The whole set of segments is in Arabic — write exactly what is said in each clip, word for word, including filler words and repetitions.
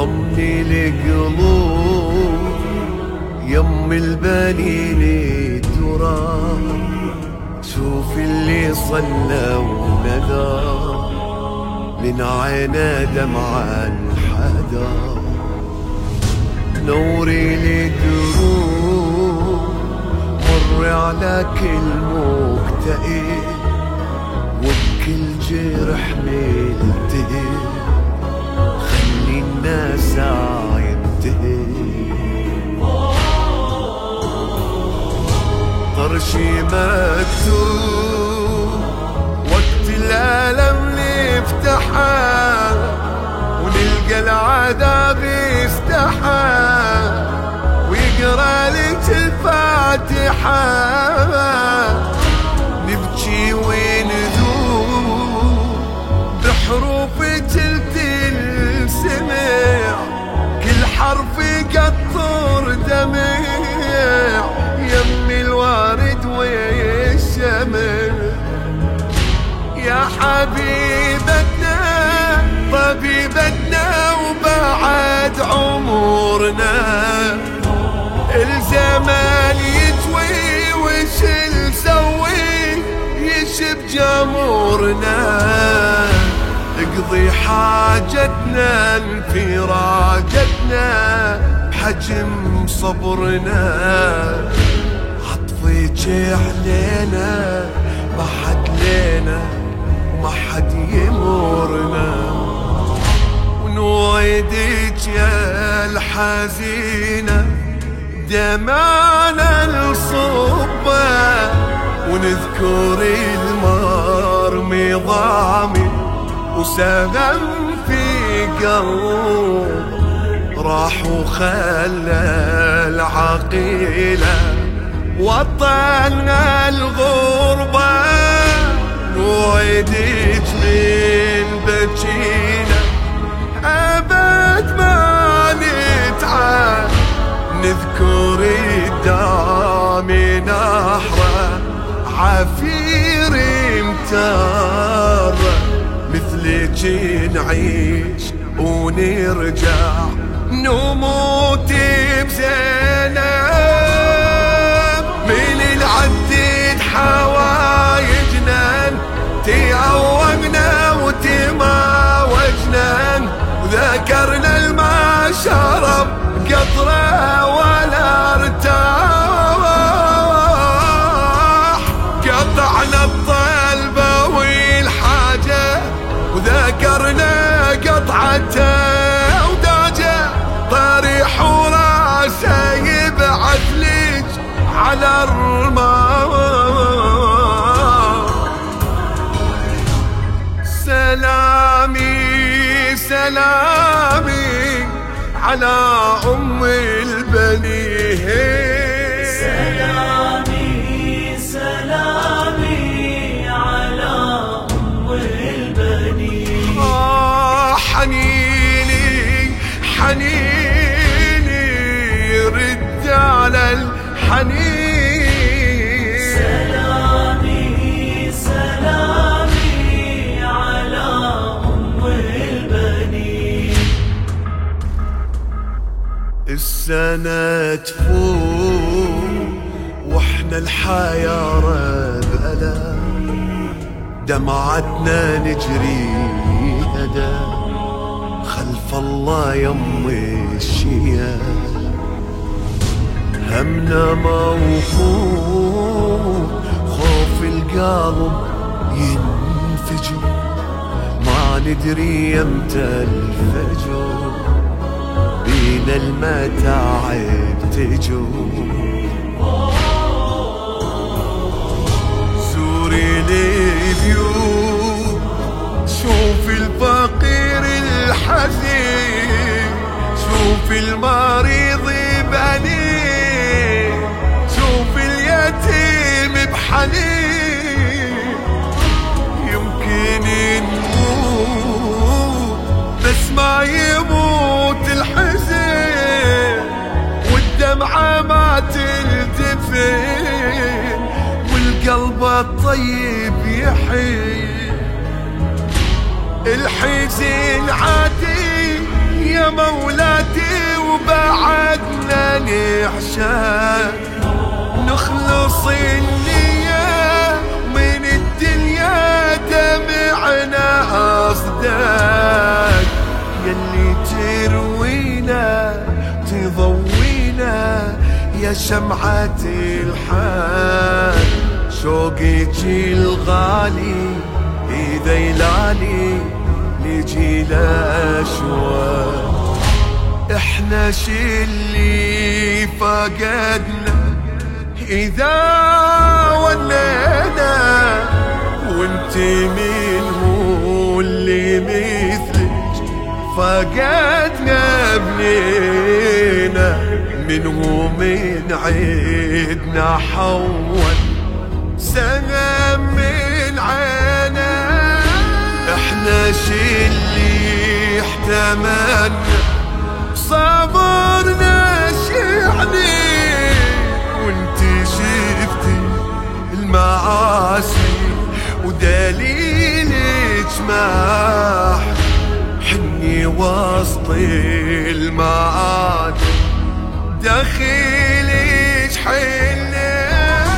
ضمني لقلوب يم البنين التراب، شوف اللي صلى ونذر من عينه دمعة الحذر. نوري لدروب مر على كل مكتئب، وبكل جرح ملتهب خلي الناس ينتهي. طرشي مكتوب وقت الألم نفتحه، ونلقى العذاب يستحى ويقرأ لك الفاتحة. نبكي ونذوب بحروف تلتسمع، كل حرف يقطر دمع يم الوارد والشمع. يا حبيبتنا طبيبتنا وبعد عمرنا، الزمان يتوي وش نسوي يشب جمورنا. اقضي حاجتنا انفراجتنا بحجم صبرنا، عطفك علينا ما حد لينا وما حد يمرنا. ونوعدك يا الحزينة دمعنا الصبة، ونذكر المرمي ضامن وسهم في قلب، راح وخلى العقيلة وطننا الغربة. نوعدك من بجينا أبد ما نتعب، نذكر الدام نحره عفير متر، مثلك نعيش ونرجع نموت بزينب. من العدد حوايجنا تيعوقنا وتماوجنا، وذكرنا الما شرب قطره ولا ارتاح. قطعنا الطلبة والحاجة وذكرنا قطعته وداجه، طريح وراسه يبعث لج على الرمال. سلامي سلامي على أم البنين، سلامي سلامي على أم البنين. آه حنيني حنيني رد على الحنين. سلامي سلامي على أم البنين. السنة تفوت واحنا الحيارى بألم، دمعتنا نجري هدى خلف الله يم الشيال. همنا موقوف خوف القلب ينفجر، ما ندري يمتى الفجر بينا المتاعب تجور. زوري البيوت شوف الفقير الحزين، شوف المريض بأنين، شوف اليتيم بحنين. يمكن نموت بس ما يموت الحزين، والدمعة ما تلتفت والقلب الطيب يحيي. الحزين عادي يا مولاي وعدنا نعشق نخلص النية من الدنيا دمعنا قصدك يلي تروينا تضوينا يا شمعة الحال شوقك الغالي إذا يلالي نجي لأشواق احنا شي اللي فقدنا إذا ولينا وانت مين هو اللي مثلك فقدنا بنينا من هو من عيدنا حول سهم من عينا احنا شي اللي احتملنا صبرنا شعني وانت شفتي المعاصي ودليلك ما حني وسط المعاد دخيلك حني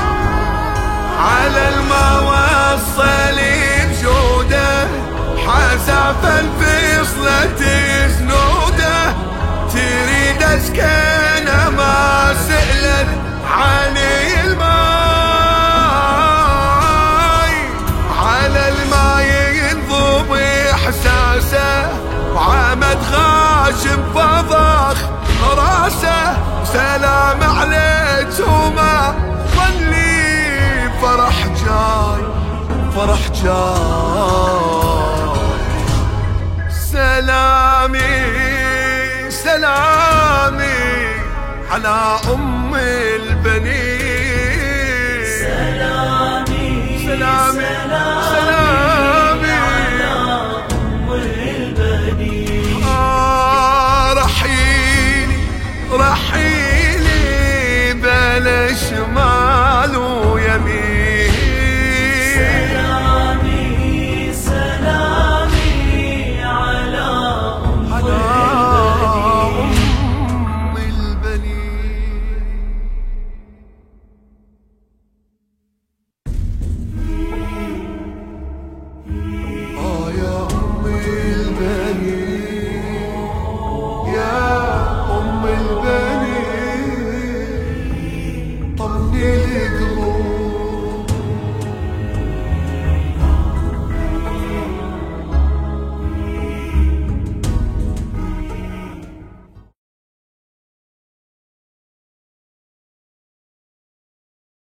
على الموصل بجوده حسب الفصلة زنوده تريد اسكنه ما سألت عن الماي على الماي ينضم احساسه وعمد غاشم فضخ راسه سلام عليك وما ظلي فرح جاي فرح جاي سلامي سلامي على أم البنين سلامي سلامي سلامي سلامي